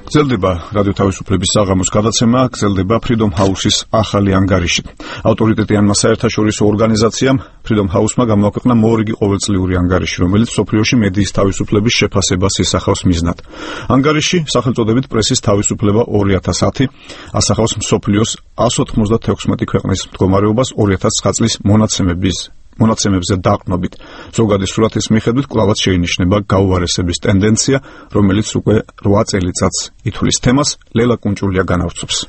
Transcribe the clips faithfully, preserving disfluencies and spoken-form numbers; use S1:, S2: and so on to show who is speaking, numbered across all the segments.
S1: გრძელდება რადიო თავისუფლების საღამოს გადაცემა, გრძელდება Freedom House-ის ახალი ანგარიში. ავტორიტეტიანმა საერთაშორისო ორგანიზაციამ Freedom House-მა გამოაქვეყნა მორიგი ყოველწლიური ანგარიში, რომელიც მსოფლიოში მედიის თავისუფლების შეფასებას ისახავს მიზნად. ანგარიში სახელწოდებით პრესის თავისუფლება ორი ათას ათი ასახავს მსოფლიოს εκατს ოთხმოცდათექვსმეტი ქვეყნის მდგომარეობას ორი ათას ცხრა წლის მონაცემების მონაცემებზე დაყრდნობით. ზოგადი სურათის მიხედვით კვლავაც შეინიშნება გაუარესების ტენდენცია, რომელიც უკვე რვა წელიწადს ითვლის თემას. ლელა კუნჭულია განავრცობს.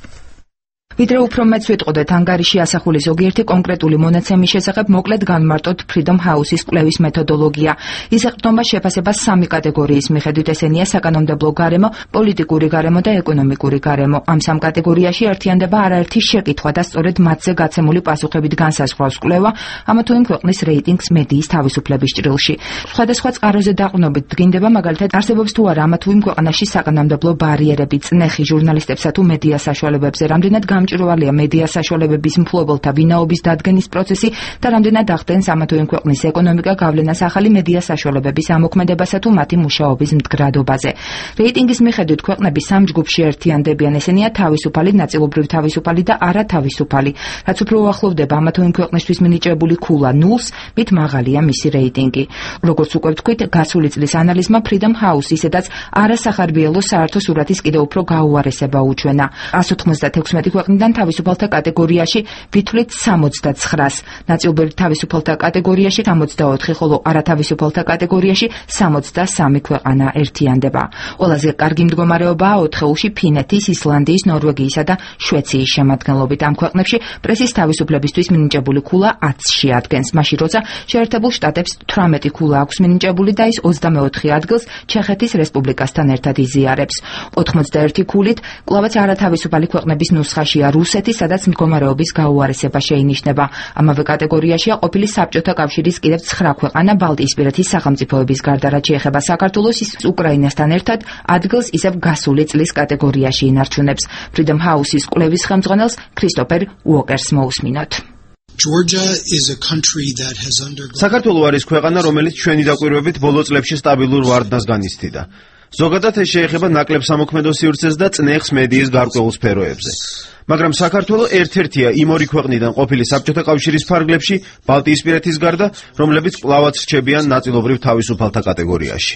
S2: ვიდრე უფრო მეც ვიტყოდეთ ანგარიში ასახული ზოგიერთი კონკრეტული მონაცემის შესახებ, მოკლედ განმარტოთ Freedom House-ის კვლევის მეთოდოლოგია. ის ეყრდნობა შეფასებას სამი კატეგორიის მიხედვით, ესენია საკანონმდებლო გარემო, პოლიტიკური გარემო და ეკონომიკური გარემო. ამ სამ კატეგორიაში ერთიანდება არაერთი შეკითხვა და სწორედ მათზე გაცემული პასუხებით განსაზღვრავს კვლევა ამა თუ იმ ქვეყნის რეიტინგს მედიის თავისუფლების ჭრილში. სხვადასხვა წყაროზე დაყრდნობით დგინდება, მაგალითად, არსებობს თუ არა ამა თუ იმ ქვეყანაში საკანონმდებლო ბარიერები, წნეხი ჟურნალისტებსა თუ მედია საშუალებებზე, რამდენად გამჭვირვალეა მედია საშუალებების მფლობელთა ვინაობის დადგენის პროცესი და რამდენად ახდენს ამა თუ იმ ქვეყნის ეკონომიკა გავლენას ახალი მედია საშუალებების ამოქმედებასა თუ მათი მუშაობის მდგრადობაზე. რეიტინგის მიხედვით ქვეყნები სამ ჯგუფში ერთიანდებიან, ესენია თავისუფალი, ნაწილობრივ თავისუფალი და არათავისუფალი. რაც უფრო უახლოვდება ამა თუ იმ ქვეყნისთვის მინიჭებული ქულა ნულს, მით მაღალია მისი რეიტინგი. როგორც უკვე ვთქვით, გასული წლის ანალიზმა Freedom House ისედაც არასახარბიელო საერთო სურათის კიდევ უფრო გაუარესება უჩვენა. εκατს ოთხმოცდათექვსმეტი ქვეყნიდან თავისუფალთა კატეგორიაში ვითვლით სამოცდაცხრას, ნაწილობრივ თავისუფალთა კატეგორიაში სამოცდაოთხი, ხოლო არათავისუფალთა კატეგორიაში სამოცდასამი ქვეყანა ერთიანდება. ყველაზე კარგი მდგომარეობაა ოთხეულში ფინეთის, ისლანდიის, ნორვეგიისა და შვეციის შემადგენლობით. ამ ქვეყნებში პრესის თავისუფლებისთვის მინიჭებული ქულა ათში ადგენს, მაშინ როცა შეერთებულ შტატებს თვრამეტი ქულა აქვს მინიჭებული და ის ოცდამეოთხე ადგილს ჩეხეთის რესპუბლიკასთან ერთად იზიარებს. ოთხმოცდაერთი ქულით კვლავაც არათავისუფალი ქვეყნების ნუსხაში რუსეთი, სადაც მდგომარეობის გაუარესება შეინიშნება. ამავე კატეგორიაშია ყოფილი საბჭოთა კავშირის კიდევ ცხრა ქვეყანა ბალტიისპირეთის სახელმწიფოების გარდა, რაც შეეხება საქართველოს, ის უკრაინასთან ერთად ადგილს ისევ გასული წლის კატეგორიაში ინარჩუნებს. Freedom House-ის კვლევის ხელმძღვანელს ქრისტოფერ უოკერს მოусმინოთ.
S3: საქართველო არის ქვეყანა, რომელიც ჩვენი დაკვირვებით ბოლო წლებში სტაბილურ ვარდნას განიცდიდა. ზოგადად ეს შეეხება ნაკლებ სამოქმედო სივრცეს და წნეხს მედიის გარკვეულ სფეროებზე. მაგრამ საქართველო ერთ-ერთია იმ ორი ქვეყნიდან ყოფილი საბჭოთა კავშირის ფარგლებში, ბალტიისპირეთის გარდა, რომლებიც კვლავაც რჩებიან ნაწილობრივ თავისუფალთა კატეგორიაში.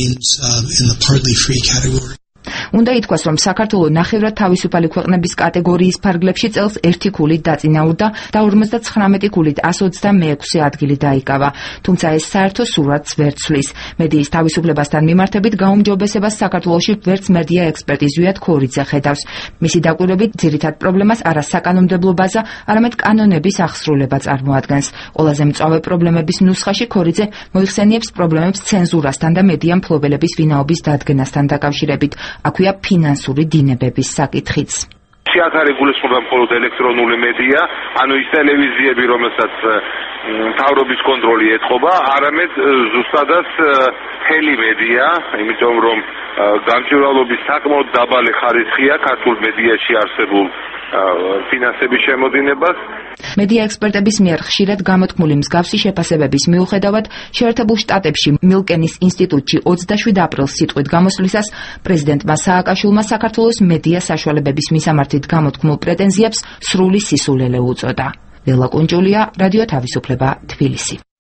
S2: უნდა ითქვას, რომ საქართველო ნახევრად თავისუფალი ქვეყნების კატეგორიის ფარგლებში წელს ერთი ქულით დაწინაურდა და ორმოცდაცხრამეტი ქულით εκατს ოცდამეექვსე ადგილი დაიკავა. თუმცა ეს საერთო სურათს ვერ ცვლის. მედიის თავისუფლებასთან მიმართებით გაუმჯობესებას საქართველოში ვერც მედია ექსპერტი ზვიად ქორიძე ხედავს. მისი დაკვირვებით ძირითად პრობლემას არა საკანონმდებლო ბაზა, არამედ კანონების აღსრულება წარმოადგენს. ყველაზე მწვავე პრობლემების ნუსხაში ქორიძე მოიხსენიებს პრობლემებს ცენზურასთან და მედია მფლობელების ვინაობის დადგენასთან დაკავშირებით. აქვეა ფინანსური დინებების საკითხიც.
S4: აქ არის გულისხმობა მხოლოდ ელექტრონული მედია, ანუ ის ტელევიზიები, რომელსაც მთავრობის კონტროლი ეთყობა, არამედ ზუსტადაც მთელი მედია, იმიტომ რომ გამჭვირვალობის საკმაოდ დაბალი ხარისხია ქართულ მედიაში არსებულ ფინანსების შემოდინებას.
S2: მედია ექსპერტების მიერ ხშირად გამოთქმული მსგავსი შეფასებების მიუხედავად, შეერთებულ შტატებში მილკენის ინსტიტუტში ოცდაშვიდ აპრილს სიტყვით გამოსვლისას პრეზიდენტმა სააკაშვილმა საქართველოს მედია საშუალებების მისამართით გამოთქმულ პრეტენზიებს სრული სისულელე უწოდა. ლელა კუნჭულია, რადიო თავისუფლება, თბილისი.